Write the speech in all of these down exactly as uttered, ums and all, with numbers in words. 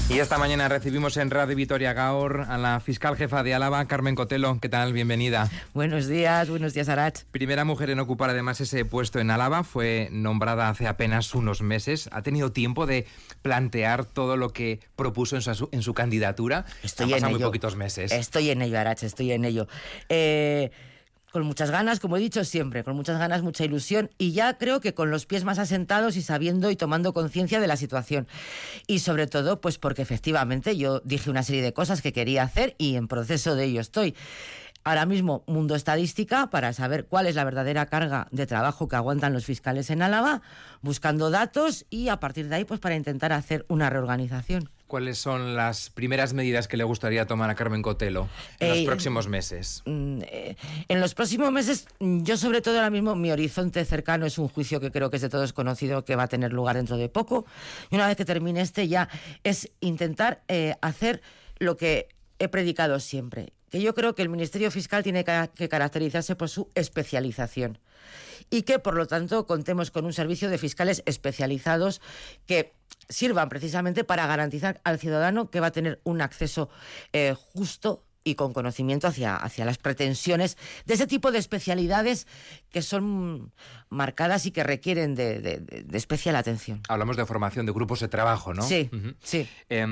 Y esta mañana recibimos en Radio Vitoria Gaur a la fiscal jefa de Álava, Carmen Cotelo. ¿Qué tal? Bienvenida. Buenos días, buenos días, Arach. Primera mujer en ocupar además ese puesto en Álava, fue nombrada hace apenas unos meses. ¿Ha tenido tiempo de plantear todo lo que propuso en su, en su candidatura? Estoy Han en pasado ello. muy poquitos meses. Estoy en ello, Arach, estoy en ello. Eh... Con muchas ganas, como he dicho siempre, con muchas ganas, mucha ilusión y ya creo que con los pies más asentados y sabiendo y tomando conciencia de la situación. Y sobre todo, pues porque efectivamente yo dije una serie de cosas que quería hacer y en proceso de ello estoy. Ahora mismo, Mundo Estadística, para saber cuál es la verdadera carga de trabajo que aguantan los fiscales en Álava, buscando datos y a partir de ahí, pues para intentar hacer una reorganización. ¿Cuáles son las primeras medidas que le gustaría tomar a Carmen Cotelo en eh, los próximos meses? Eh, en los próximos meses, yo sobre todo ahora mismo, mi horizonte cercano es un juicio que creo que es de todos conocido, que va a tener lugar dentro de poco. Y una vez que termine este ya es intentar eh, hacer lo que he predicado siempre, que yo creo que el Ministerio Fiscal tiene que caracterizarse por su especialización y que, por lo tanto, contemos con un servicio de fiscales especializados que sirvan precisamente para garantizar al ciudadano que va a tener un acceso eh, justo y con conocimiento hacia, hacia las pretensiones de ese tipo de especialidades que son marcadas y que requieren de, de, de especial atención. Hablamos de formación de grupos de trabajo, ¿no? Sí, uh-huh. sí. Eh,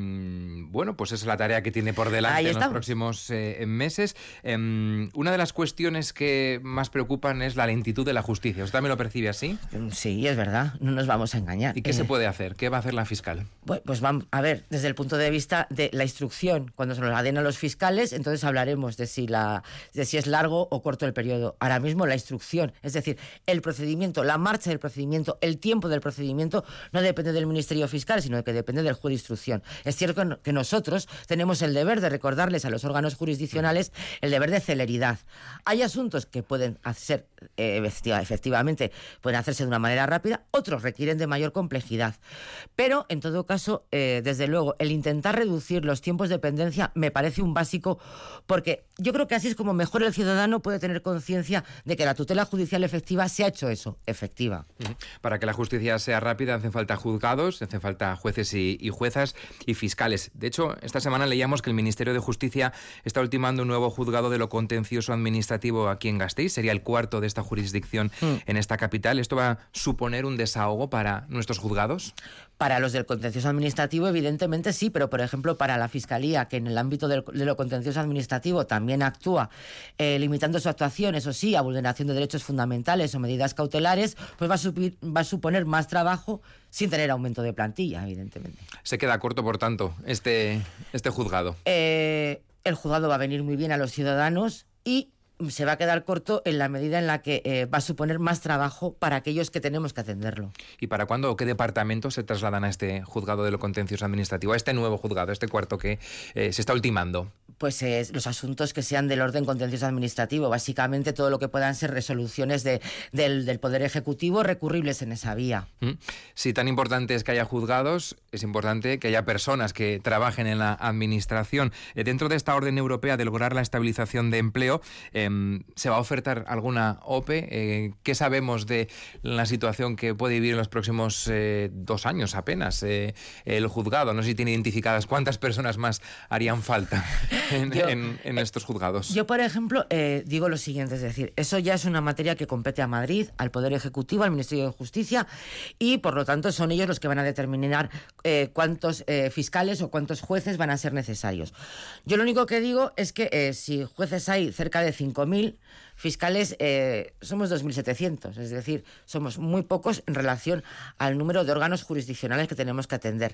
bueno, pues esa es la tarea que tiene por delante en los próximos eh, meses. Eh, una de las cuestiones que más preocupan es la lentitud de la justicia. ¿Usted también lo percibe así? Sí, es verdad. No nos vamos a engañar. ¿Y qué eh, se puede hacer? ¿Qué va a hacer la fiscal? Bueno, pues vamos a ver, desde el punto de vista de la instrucción, cuando se nos la den a los fiscales, entonces hablaremos de si, la, de si es largo o corto el periodo. Ahora mismo la instrucción, es decir, el procedimiento, la marcha del procedimiento, el tiempo del procedimiento no depende del Ministerio Fiscal, sino que depende del juez de instrucción. Es cierto que nosotros tenemos el deber de recordarles a los órganos jurisdiccionales el deber de celeridad. Hay asuntos que pueden hacer, eh, efectivamente, pueden hacerse de una manera rápida, otros requieren de mayor complejidad. Pero, en todo caso, eh, desde luego, el intentar reducir los tiempos de pendencia me parece un básico, porque yo creo que así es como mejor el ciudadano puede tener conciencia de que la tutela judicial efectiva se ha hecho eso, efectiva. Para que la justicia sea rápida hacen falta juzgados, hacen falta jueces y, y juezas y fiscales. De hecho, esta semana leíamos que el Ministerio de Justicia está ultimando un nuevo juzgado de lo contencioso administrativo aquí en Gasteiz. Sería el cuarto de esta jurisdicción mm. en esta capital. ¿Esto va a suponer un desahogo para nuestros juzgados? Para los del contencioso administrativo, evidentemente sí, pero por ejemplo para la Fiscalía, que en el ámbito del, de lo contencioso administrativo también actúa eh, limitando su actuación, eso sí, a vulneración de derechos fundamentales o medidas cautelares, pues va a, subir, va a suponer más trabajo sin tener aumento de plantilla, evidentemente. Se queda corto, por tanto, este, este juzgado. Eh, el juzgado va a venir muy bien a los ciudadanos y se va a quedar corto en la medida en la que eh, va a suponer más trabajo para aquellos que tenemos que atenderlo. ¿Y para cuándo o qué departamentos se trasladan a este juzgado de lo contencioso administrativo, a este nuevo juzgado, este cuarto que eh, se está ultimando? Pues eh, los asuntos que sean del orden contencioso administrativo, básicamente todo lo que puedan ser resoluciones de, del, del Poder Ejecutivo recurribles en esa vía. ¿Mm? Si tan importante es que haya juzgados, es importante que haya personas que trabajen en la administración. Eh, dentro de esta orden europea de lograr la estabilización de empleo, eh, ¿se va a ofertar alguna O P E? Eh, ¿Qué sabemos de la situación que puede vivir en los próximos eh, dos años apenas eh, el juzgado? No sé si tiene identificadas cuántas personas más harían falta en, yo, en, en estos juzgados. Yo, por ejemplo, eh, digo lo siguiente, es decir, eso ya es una materia que compete a Madrid, al Poder Ejecutivo, al Ministerio de Justicia, y por lo tanto son ellos los que van a determinar eh, cuántos eh, fiscales o cuántos jueces van a ser necesarios. Yo lo único que digo es que eh, si jueces hay cerca de cinco mil, fiscales eh, somos dos mil setecientos, es decir, somos muy pocos en relación al número de órganos jurisdiccionales que tenemos que atender.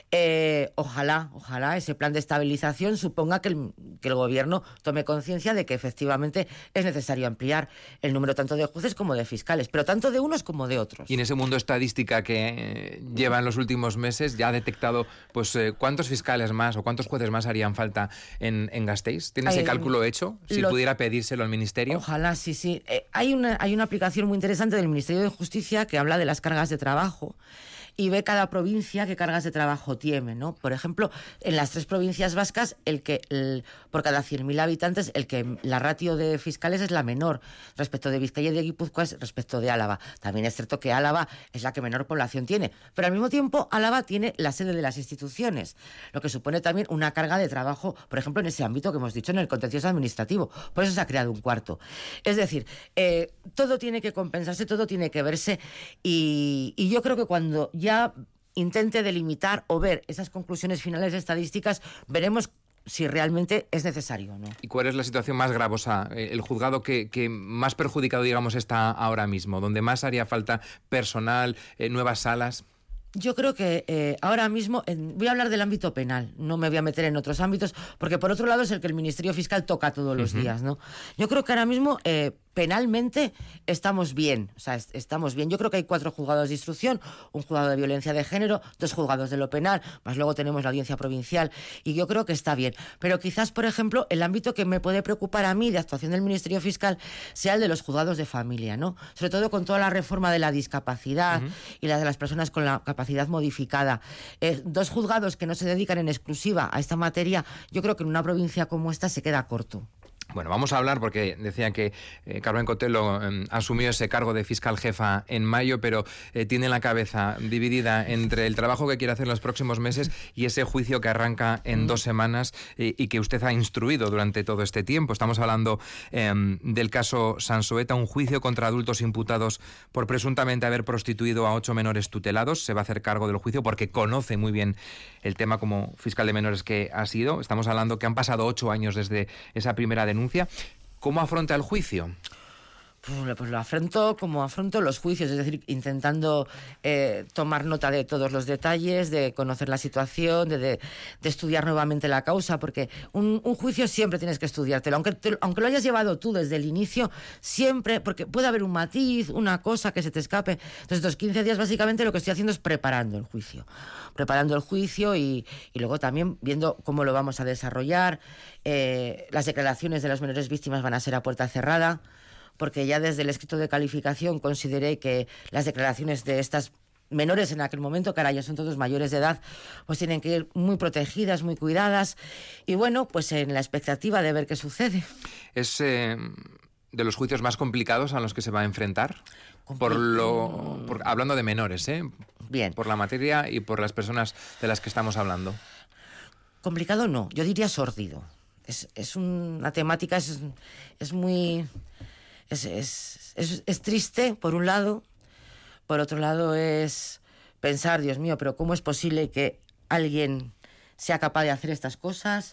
Eh, ojalá, ojalá ese plan de estabilización suponga que el, que el gobierno tome conciencia de que efectivamente es necesario ampliar el número tanto de jueces como de fiscales, pero tanto de unos como de otros. Y en ese mundo estadística que eh, lleva en los últimos meses, ¿ya ha detectado pues eh, cuántos fiscales más o cuántos jueces más harían falta en, en Gasteiz? ¿Tiene ese eh, cálculo hecho? Si lo, pudiera pedírselo al Ministerio. Ojalá, sí, sí. Eh, hay, una, hay una aplicación muy interesante del Ministerio de Justicia que habla de las cargas de trabajo y ve cada provincia qué cargas de trabajo tiene, ¿no? Por ejemplo, en las tres provincias vascas, el que el, por cada cien mil habitantes, el que la ratio de fiscales es la menor respecto de Vizcaya y de Guipúzcoa es respecto de Álava. También es cierto que Álava es la que menor población tiene, pero al mismo tiempo Álava tiene la sede de las instituciones, lo que supone también una carga de trabajo, por ejemplo, en ese ámbito que hemos dicho, en el contencioso administrativo. Por eso se ha creado un cuarto. Es decir, eh, todo tiene que compensarse, todo tiene que verse, y, y yo creo que cuando ya intente delimitar o ver esas conclusiones finales estadísticas, veremos si realmente es necesario o no. ¿Y cuál es la situación más gravosa? El juzgado que, que más perjudicado, digamos, está ahora mismo, donde más haría falta personal, eh, nuevas salas. Yo creo que eh, ahora mismo, en, voy a hablar del ámbito penal, no me voy a meter en otros ámbitos, porque por otro lado es el que el Ministerio Fiscal toca todos los uh-huh. días, ¿no? Yo creo que ahora mismo eh, penalmente estamos bien, o sea, est- estamos bien. Yo creo que hay cuatro juzgados de instrucción, un juzgado de violencia de género, dos juzgados de lo penal, más luego tenemos la audiencia provincial, y yo creo que está bien. Pero quizás, por ejemplo, el ámbito que me puede preocupar a mí de actuación del Ministerio Fiscal sea el de los juzgados de familia, ¿no? Sobre todo con toda la reforma de la discapacidad uh-huh. y la de las personas con la capacidad modificada. Eh, dos juzgados que no se dedican en exclusiva a esta materia, yo creo que en una provincia como esta se queda corto. Bueno, vamos a hablar, porque decía que eh, Carmen Cotelo eh, asumió ese cargo de fiscal jefa en mayo, pero eh, tiene la cabeza dividida entre el trabajo que quiere hacer en los próximos meses y ese juicio que arranca en dos semanas eh, y que usted ha instruido durante todo este tiempo. Estamos hablando eh, del caso Sansoeta, un juicio contra adultos imputados por presuntamente haber prostituido a ocho menores tutelados. Se va a hacer cargo del juicio porque conoce muy bien el tema como fiscal de menores que ha sido. Estamos hablando que han pasado ocho años desde esa primera denuncia. ¿Cómo afronta el juicio? Pues, pues lo afronto como afronto los juicios, es decir, intentando eh, tomar nota de todos los detalles, de conocer la situación, de, de, de estudiar nuevamente la causa, porque un, un juicio siempre tienes que estudiártelo, aunque, te, aunque lo hayas llevado tú desde el inicio, siempre, porque puede haber un matiz, una cosa que se te escape. Entonces, estos quince días básicamente lo que estoy haciendo es preparando el juicio, preparando el juicio y, y luego también viendo cómo lo vamos a desarrollar. Eh, las declaraciones de las menores víctimas van a ser a puerta cerrada, porque ya desde el escrito de calificación consideré que las declaraciones de estas menores en aquel momento, que ahora ya son todos mayores de edad, pues tienen que ir muy protegidas, muy cuidadas, y bueno, pues en la expectativa de ver qué sucede. Es eh, de los juicios más complicados a los que se va a enfrentar, Compl- por lo, por, hablando de menores, ¿eh? Bien. Por la materia y por las personas de las que estamos hablando. Complicado no, yo diría sórdido. Es, es una temática, es, es muy... Es, es, es, es triste, por un lado. Por otro lado, es pensar, Dios mío, pero ¿cómo es posible que alguien sea capaz de hacer estas cosas?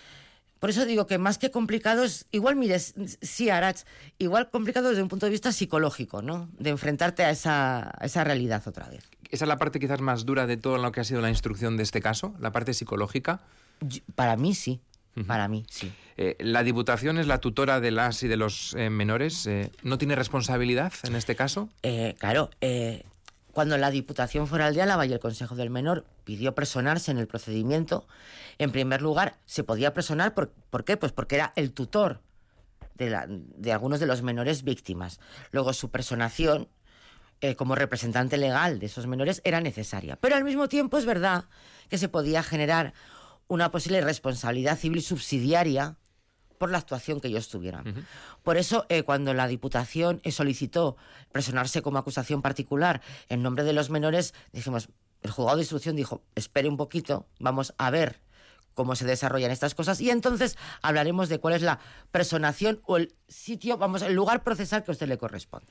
Por eso digo que más que complicados, igual, mires, sí, Arach, igual complicado desde un punto de vista psicológico, ¿no? De enfrentarte a esa, a esa realidad otra vez. ¿Esa es la parte quizás más dura de todo lo que ha sido la instrucción de este caso? ¿La parte psicológica? Yo, para mí, sí. Para mí, sí. Eh, ¿La Diputación es la tutora de las y de los eh, menores? Eh, ¿No tiene responsabilidad en este caso? Eh, claro, eh, cuando la Diputación Foral de Álava y el Consejo del Menor pidió personarse en el procedimiento, en primer lugar, se podía personar, por, ¿por qué? Pues porque era el tutor de, la, de algunos de los menores víctimas. Luego, su personación eh, como representante legal de esos menores era necesaria. Pero al mismo tiempo es verdad que se podía generar una posible responsabilidad civil subsidiaria por la actuación que ellos tuvieran. Uh-huh. Por eso, eh, cuando la Diputación eh, solicitó personarse como acusación particular en nombre de los menores, dijimos, el juzgado de instrucción dijo, espere un poquito, vamos a ver cómo se desarrollan estas cosas y entonces hablaremos de cuál es la personación o el sitio, vamos, el lugar procesal que a usted le corresponde.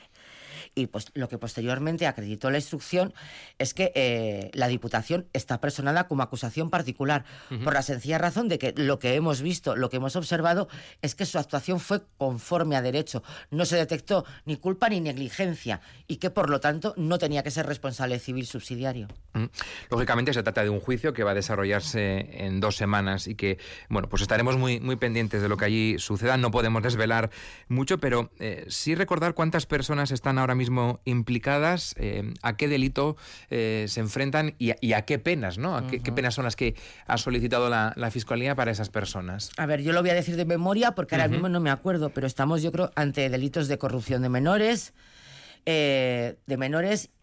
Y pues lo que posteriormente acreditó la instrucción es que eh, la Diputación está personada como acusación particular, uh-huh. por la sencilla razón de que lo que hemos visto, lo que hemos observado, es que su actuación fue conforme a derecho. No se detectó ni culpa ni negligencia y que, por lo tanto, no tenía que ser responsable civil subsidiario. Uh-huh. Lógicamente se trata de un juicio que va a desarrollarse en dos semanas y que, bueno, pues estaremos muy, muy pendientes de lo que allí suceda. No podemos desvelar mucho, pero eh, sí recordar cuántas personas están ahora mismo implicadas, eh, a qué delito eh, se enfrentan y a, y a qué penas, ¿no? A qué, uh-huh. qué penas son las que ha solicitado la, la Fiscalía para esas personas. A ver, yo lo voy a decir de memoria porque ahora uh-huh. mismo no me acuerdo, pero estamos, yo creo, ante delitos de corrupción de menores, eh, de menores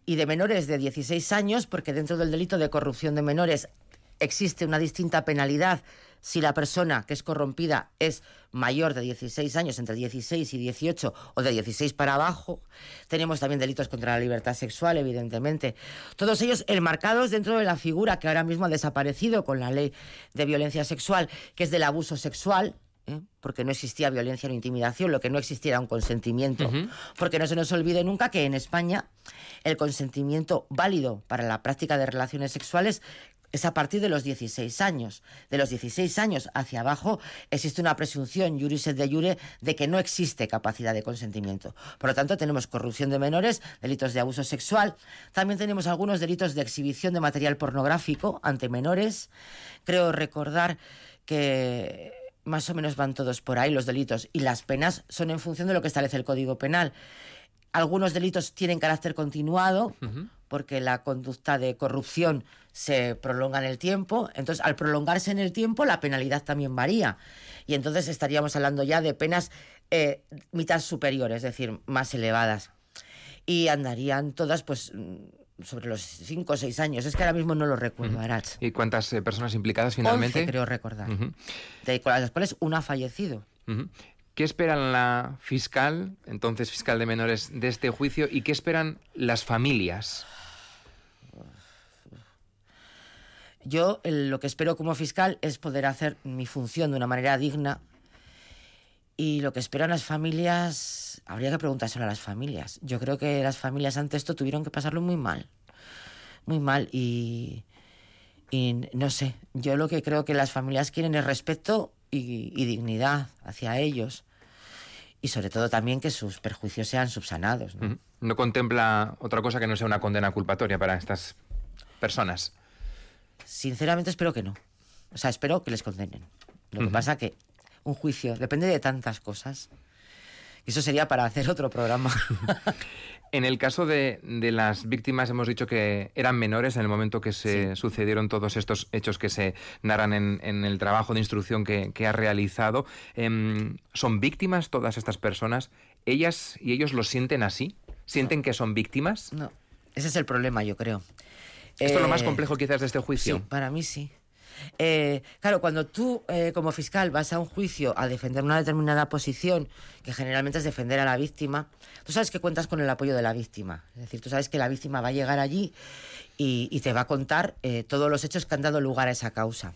y de menores de dieciséis años, porque dentro del delito de corrupción de menores existe una distinta penalidad si la persona que es corrompida es mayor de dieciséis años, entre dieciséis y dieciocho, o de dieciséis para abajo. Tenemos también delitos contra la libertad sexual, evidentemente. Todos ellos enmarcados dentro de la figura que ahora mismo ha desaparecido con la ley de violencia sexual, que es del abuso sexual, ¿eh? Porque no existía violencia ni intimidación, lo que no existía era un consentimiento. Uh-huh. Porque no se nos olvide nunca que en España el consentimiento válido para la práctica de relaciones sexuales es a partir de los dieciséis años. De los dieciséis años hacia abajo existe una presunción iuris et de iure de que no existe capacidad de consentimiento. Por lo tanto, tenemos corrupción de menores, delitos de abuso sexual. También tenemos algunos delitos de exhibición de material pornográfico ante menores. Creo recordar que más o menos van todos por ahí los delitos, y las penas son en función de lo que establece el Código Penal. Algunos delitos tienen carácter continuado, uh-huh. porque la conducta de corrupción se prolonga en el tiempo. Entonces, al prolongarse en el tiempo, la penalidad también varía. Y entonces estaríamos hablando ya de penas eh, mitad superiores, es decir, más elevadas. Y andarían todas, pues, sobre los cinco o seis años. Es que ahora mismo no lo recuerdo, uh-huh. Arach. ¿Y cuántas eh, personas implicadas finalmente? once, creo recordar. Uh-huh. De las cuales una ha fallecido. Uh-huh. ¿Qué esperan la fiscal, entonces fiscal de menores, de este juicio, y qué esperan las familias? Yo lo que espero como fiscal es poder hacer mi función de una manera digna, y lo que esperan las familias, habría que preguntárselo a las familias. Yo creo que las familias ante esto tuvieron que pasarlo muy mal, muy mal, y, y no sé, yo lo que creo que las familias quieren es respeto y, y dignidad hacia ellos, y sobre todo también que sus perjuicios sean subsanados, ¿no? ¿No contempla otra cosa que no sea una condena culpatoria para estas personas? Sinceramente espero que no. O sea, espero que les condenen. Lo que uh-huh. pasa que un juicio depende de tantas cosas. Eso sería para hacer otro programa. En el caso de, de las víctimas, hemos dicho que eran menores en el momento que se sí. sucedieron todos estos hechos que se narran en, en el trabajo de instrucción que, que ha realizado. Eh, ¿Son víctimas todas estas personas? ¿Ellas y ellos lo sienten así? ¿Sienten no. que son víctimas? No, ese es el problema, yo creo. ¿Esto eh, es lo más complejo quizás de este juicio? Sí, para mí sí. Eh, claro, cuando tú eh, como fiscal vas a un juicio a defender una determinada posición, que generalmente es defender a la víctima, tú sabes que cuentas con el apoyo de la víctima. Es decir, tú sabes que la víctima va a llegar allí y, y te va a contar eh, todos los hechos que han dado lugar a esa causa,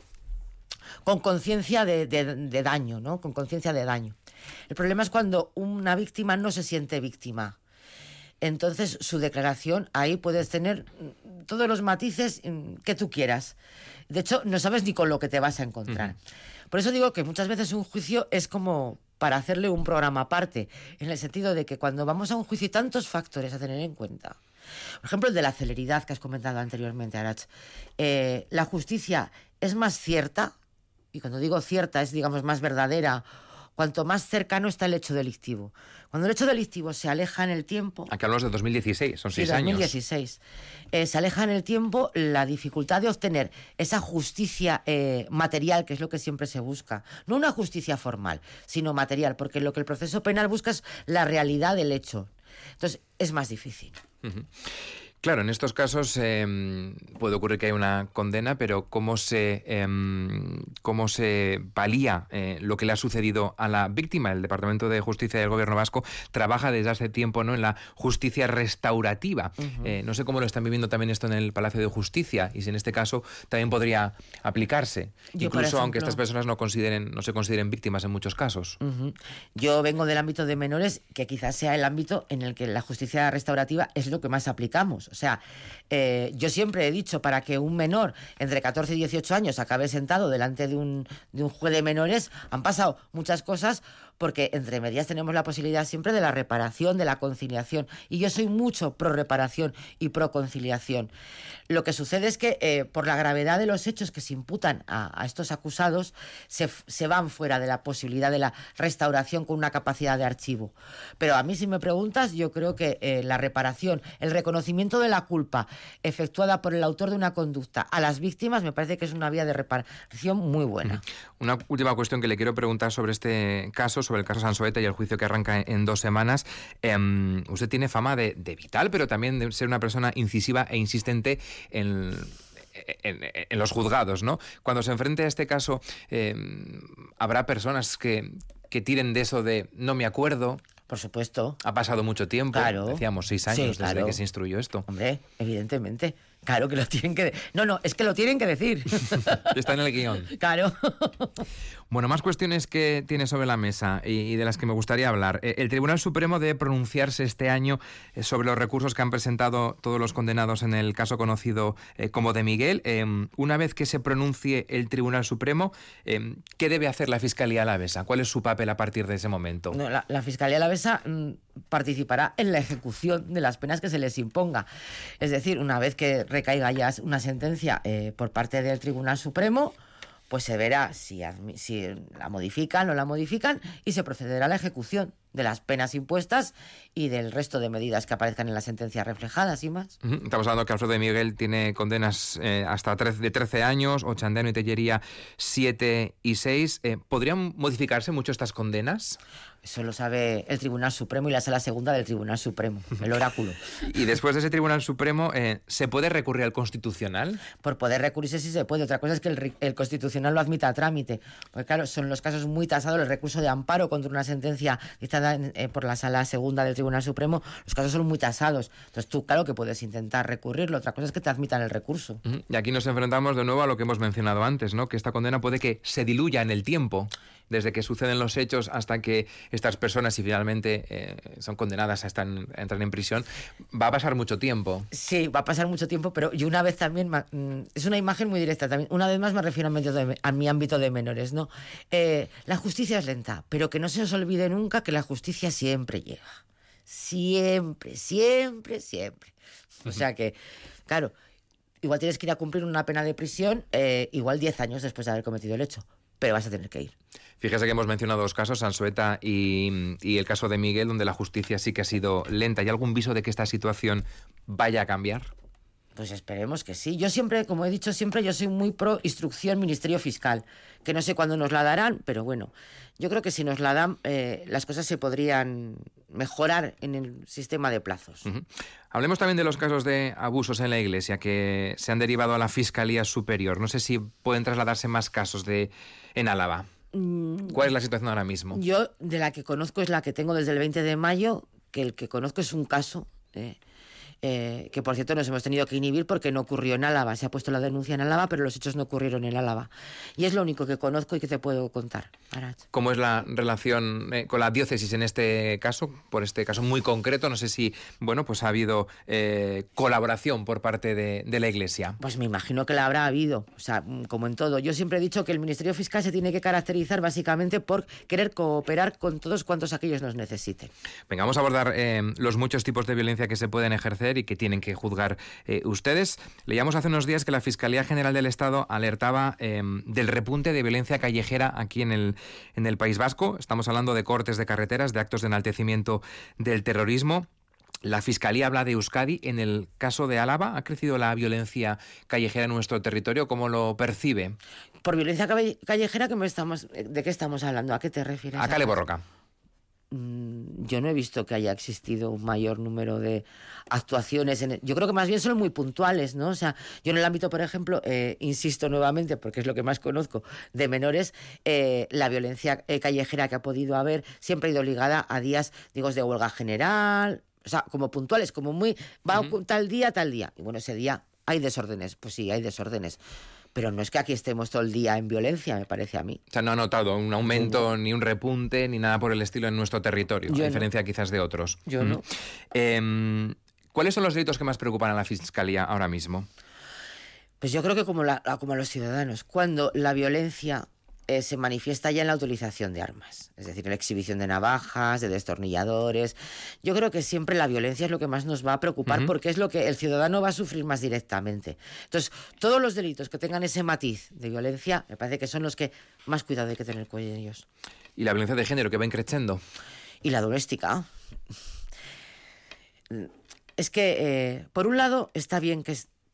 con conciencia de, de, de daño, ¿no? Con conciencia de daño. El problema es cuando una víctima no se siente víctima. Entonces, su declaración, ahí puedes tener todos los matices que tú quieras. De hecho, no sabes ni con lo que te vas a encontrar. Uh-huh. Por eso digo que muchas veces un juicio es como para hacerle un programa aparte, en el sentido de que cuando vamos a un juicio hay tantos factores a tener en cuenta. Por ejemplo, el de la celeridad que has comentado anteriormente, Arach. Eh, la justicia es más cierta, y cuando digo cierta es, digamos, más verdadera, cuanto más cercano está el hecho delictivo. Cuando el hecho delictivo se aleja en el tiempo... Aquí hablamos de dos mil dieciséis, son seis sí, años. dos mil dieciséis. Eh, se aleja en el tiempo la dificultad de obtener esa justicia eh, material, que es lo que siempre se busca. No una justicia formal, sino material, porque lo que el proceso penal busca es la realidad del hecho. Entonces, es más difícil. Uh-huh. Claro, en estos casos eh, puede ocurrir que haya una condena, pero ¿cómo se, eh, cómo se palía eh, lo que le ha sucedido a la víctima? El Departamento de Justicia del Gobierno vasco trabaja desde hace tiempo, ¿no?, en la justicia restaurativa. Uh-huh. Eh, no sé cómo lo están viviendo también esto en el Palacio de Justicia, y si en este caso también podría aplicarse, Yo, incluso ejemplo, aunque estas personas no consideren, no se consideren víctimas en muchos casos. Uh-huh. Yo vengo del ámbito de menores, que quizás sea el ámbito en el que la justicia restaurativa es lo que más aplicamos. O sea, eh, yo siempre he dicho, para que un menor entre catorce y dieciocho años acabe sentado delante de un, de un juez de menores, han pasado muchas cosas, porque entre medias tenemos la posibilidad siempre de la reparación, de la conciliación. Y yo soy mucho pro reparación y pro conciliación. Lo que sucede es que eh, por la gravedad de los hechos que se imputan a, a estos acusados, se, se van fuera de la posibilidad de la restauración con una capacidad de archivo. Pero a mí, si me preguntas, yo creo que eh, la reparación, el reconocimiento de la culpa efectuada por el autor de una conducta a las víctimas, me parece que es una vía de reparación muy buena. Una última cuestión que le quiero preguntar sobre este caso. sobre el caso Sansoeta y el juicio que arranca en, en dos semanas. Eh, usted tiene fama de, de vital, pero también de ser una persona incisiva e insistente en... En, en los juzgados, ¿no? Cuando se enfrente a este caso, eh, habrá personas que, que tiren de eso de no me acuerdo. Por supuesto. Ha pasado mucho tiempo, claro. Decíamos seis años Sí, claro. desde que se instruyó esto. Hombre, evidentemente. Claro que lo tienen que... De... No, no, es que lo tienen que decir. Está en el guión. Claro. Bueno, más cuestiones que tiene sobre la mesa y, y de las que me gustaría hablar. El Tribunal Supremo debe pronunciarse este año sobre los recursos que han presentado todos los condenados en el caso conocido eh, como de Miguel. Eh, una vez que se pronuncie el Tribunal Supremo, eh, ¿qué debe hacer la Fiscalía Alavesa? ¿Cuál es su papel a partir de ese momento? No, la, la Fiscalía Alavesa mmm, participará en la ejecución de las penas que se les imponga. Es decir, una vez que recaiga ya una sentencia eh, por parte del Tribunal Supremo, pues se verá si, si la modifican o la modifican y se procederá a la ejecución de las penas impuestas y del resto de medidas que aparezcan en la sentencia reflejadas y más. Uh-huh. Estamos hablando que Alfredo de Miguel tiene condenas eh, hasta trece, de trece años, Ochandano y Tellería siete y seis. Eh, ¿Podrían modificarse mucho estas condenas? Eso lo sabe el Tribunal Supremo y la Sala Segunda del Tribunal Supremo, el oráculo. Y después de ese Tribunal Supremo, eh, ¿se puede recurrir al Constitucional? Por poder recurrirse sí se puede. Otra cosa es que el, el Constitucional lo admita a trámite. Porque claro, son los casos muy tasados, el recurso de amparo contra una sentencia dictada en, eh, por la Sala Segunda del Tribunal Supremo, los casos son muy tasados. Entonces tú, claro que puedes intentar recurrirlo. Otra cosa es que te admitan el recurso. Uh-huh. Y aquí nos enfrentamos de nuevo a lo que hemos mencionado antes, ¿no? Que esta condena puede que se diluya en el tiempo, desde que suceden los hechos hasta que estas personas, si finalmente eh, son condenadas a, estar, a entrar en prisión, va a pasar mucho tiempo. Sí, va a pasar mucho tiempo, pero y una vez también, es una imagen muy directa también, una vez más me refiero a mi, de, a mi ámbito de menores, ¿no? Eh, la justicia es lenta, pero que no se os olvide nunca que la justicia siempre llega. Siempre, siempre, siempre. O sea que, claro, igual tienes que ir a cumplir una pena de prisión, eh, igual diez años después de haber cometido el hecho. Pero vas a tener que ir. Fíjese que hemos mencionado dos casos, Sansoeta y, y el caso de Miguel, donde la justicia sí que ha sido lenta. ¿Hay algún viso de que esta situación vaya a cambiar? Pues esperemos que sí. Yo siempre, como he dicho siempre, yo soy muy pro instrucción Ministerio Fiscal, que no sé cuándo nos la darán, pero bueno, yo creo que si nos la dan, eh, las cosas se podrían mejorar en el sistema de plazos. Uh-huh. Hablemos también de los casos de abusos en la Iglesia que se han derivado a la Fiscalía Superior. No sé si pueden trasladarse más casos de en Álava. ¿Cuál es la situación ahora mismo? Yo, de la que conozco, es la que tengo desde el veinte de mayo, que el que conozco es un caso... Eh, Eh, que por cierto nos hemos tenido que inhibir porque no ocurrió en Álava. Se ha puesto la denuncia en Álava, pero los hechos no ocurrieron en Álava. Y es lo único que conozco y que te puedo contar, Arach. ¿Cómo es la relación eh, con la diócesis en este caso? Por este caso muy concreto, no sé si bueno, pues ha habido eh, colaboración por parte de, de la Iglesia. Pues me imagino que la habrá habido, o sea, como en todo. Yo siempre he dicho que el Ministerio Fiscal se tiene que caracterizar básicamente por querer cooperar con todos cuantos aquellos nos necesiten. Venga, vamos a abordar eh, los muchos tipos de violencia que se pueden ejercer y que tienen que juzgar eh, ustedes. Leíamos hace unos días que la Fiscalía General del Estado alertaba eh, del repunte de violencia callejera aquí en el, en el País Vasco. Estamos hablando de cortes de carreteras, de actos de enaltecimiento del terrorismo. La Fiscalía habla de Euskadi. En el caso de Álava, ¿ha crecido la violencia callejera en nuestro territorio? ¿Cómo lo percibe? Por violencia callejera, ¿qué me estamos, ¿de qué estamos hablando? ¿A qué te refieres? A Kale Borroka. Yo no he visto que haya existido un mayor número de actuaciones. En el... Yo creo que más bien son muy puntuales, ¿no? O sea, yo en el ámbito, por ejemplo, eh, insisto nuevamente, porque es lo que más conozco, de menores, eh, la violencia eh, callejera que ha podido haber siempre ha ido ligada a días, digo, de huelga general, o sea, como puntuales, como muy... Va uh-huh. tal día, tal día. Y bueno, ese día hay desórdenes. Pues sí, hay desórdenes. Pero no es que aquí estemos todo el día en violencia, me parece a mí. O sea, no ha notado un aumento, no. ni un repunte, ni nada por el estilo en nuestro territorio, Yo a diferencia no. quizás de otros. Yo mm. no. Eh, ¿Cuáles son los delitos que más preocupan a la Fiscalía ahora mismo? Pues yo creo que como, la, como a los ciudadanos, cuando la violencia eh, se manifiesta ya en la utilización de armas, es decir, en la exhibición de navajas, de destornilladores. Yo creo que siempre la violencia es lo que más nos va a preocupar, uh-huh. porque es lo que el ciudadano va a sufrir más directamente. Entonces, todos los delitos que tengan ese matiz de violencia, me parece que son los que más cuidado hay que tener con ellos. ¿Y la violencia de género que va increciendo? Y la doméstica. Es que, eh, por un lado, está bien que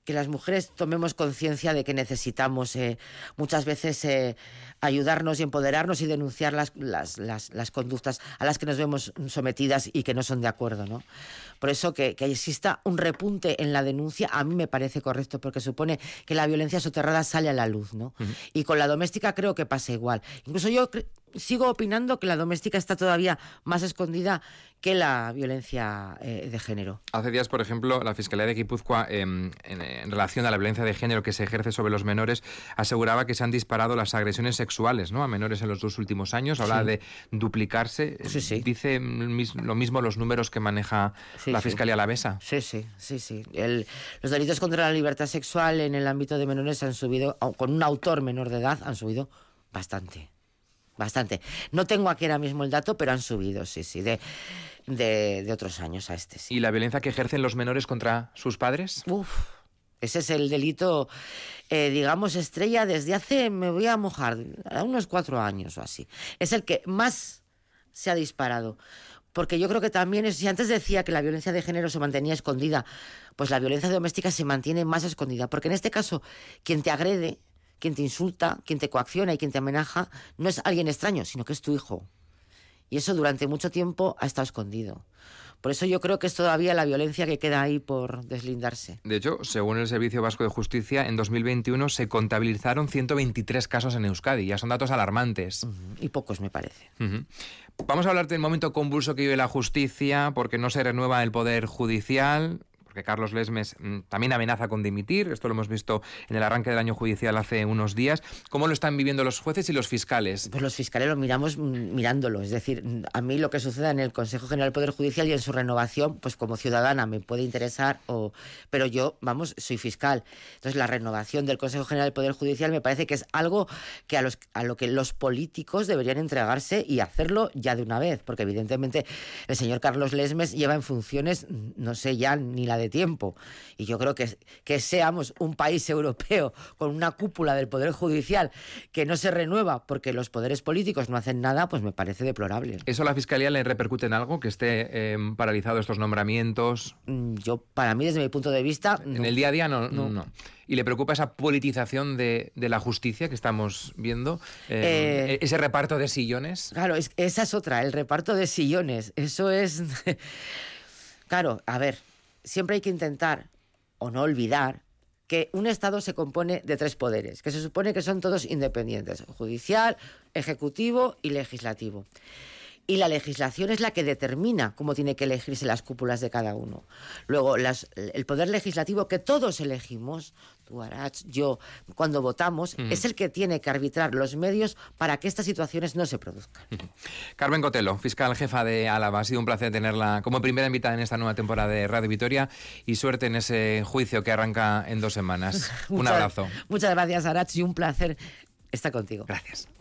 que las mujeres tomemos conciencia de que necesitamos eh, muchas veces eh, ayudarnos y empoderarnos y denunciar las, las, las, las conductas a las que nos vemos sometidas y que no son de acuerdo, ¿no? Por eso que, que exista un repunte en la denuncia a mí me parece correcto, porque supone que la violencia soterrada sale a la luz, ¿no? Uh-huh. Y con la doméstica creo que pasa igual. Incluso yo cre- sigo opinando que la doméstica está todavía más escondida que la violencia eh, de género. Hace días, por ejemplo, la Fiscalía de Guipúzcoa, eh, en, en relación a la violencia de género que se ejerce sobre los menores, aseguraba que se han disparado las agresiones sexuales, ¿no?, a menores en los dos últimos años. Hablaba sí. de duplicarse. Sí, sí. Dice lo mismo los números que maneja sí, la Fiscalía sí. alavesa. Sí, sí, sí, sí. El, los delitos contra la libertad sexual en el ámbito de menores han subido, con un autor menor de edad, han subido bastante. Bastante. No tengo aquí ahora mismo el dato, pero han subido, sí, sí, de, de, de otros años a este. Sí. ¿Y la violencia que ejercen los menores contra sus padres? Uf, ese es el delito, eh, digamos, estrella desde hace, me voy a mojar, unos cuatro años o así. Es el que más se ha disparado. Porque yo creo que también, es, si antes decía que la violencia de género se mantenía escondida, pues la violencia doméstica se mantiene más escondida. Porque en este caso, quien te agrede, quien te insulta, quien te coacciona y quien te amenaza, no es alguien extraño, sino que es tu hijo. Y eso durante mucho tiempo ha estado escondido. Por eso yo creo que es todavía la violencia que queda ahí por deslindarse. De hecho, según el Servicio Vasco de Justicia, en dos mil veintiuno se contabilizaron ciento veintitrés casos en Euskadi. Ya son datos alarmantes. Uh-huh. Y pocos, me parece. Uh-huh. Vamos a hablar del momento convulso que vive la justicia, porque no se renueva el Poder Judicial, porque Carlos Lesmes mmm, también amenaza con dimitir. Esto lo hemos visto en el arranque del año judicial hace unos días. ¿Cómo lo están viviendo los jueces y los fiscales? Pues los fiscales lo miramos mirándolo. Es decir, a mí lo que suceda en el Consejo General del Poder Judicial y en su renovación, pues como ciudadana me puede interesar, o... pero yo, vamos, soy fiscal. Entonces la renovación del Consejo General del Poder Judicial me parece que es algo que a, los, a lo que los políticos deberían entregarse y hacerlo ya de una vez, porque evidentemente el señor Carlos Lesmes lleva en funciones, no sé ya ni la de tiempo, y yo creo que, que seamos un país europeo con una cúpula del Poder Judicial que no se renueva porque los poderes políticos no hacen nada, pues me parece deplorable. ¿Eso a la Fiscalía le repercute en algo, que esté eh, paralizado estos nombramientos? Yo, para mí, desde mi punto de vista... En no. el día a día no, no. no. ¿Y le preocupa esa politización de, de la justicia que estamos viendo? Eh, eh, ¿Ese reparto de sillones? Claro, es, esa es otra, el reparto de sillones. Eso es... Claro, a ver... Siempre hay que intentar, o no olvidar, que un Estado se compone de tres poderes, que se supone que son todos independientes: judicial, ejecutivo y legislativo. Y la legislación es la que determina cómo tiene que elegirse las cúpulas de cada uno. Luego, las, el poder legislativo que todos elegimos, tú, Arach, yo, cuando votamos, uh-huh. es el que tiene que arbitrar los medios para que estas situaciones no se produzcan. Uh-huh. Carmen Cotelo, fiscal jefa de Álava, ha sido un placer tenerla como primera invitada en esta nueva temporada de Radio Vitoria, y suerte en ese juicio que arranca en dos semanas. Un muchas, abrazo. Muchas gracias, Arach, y un placer estar contigo. Gracias.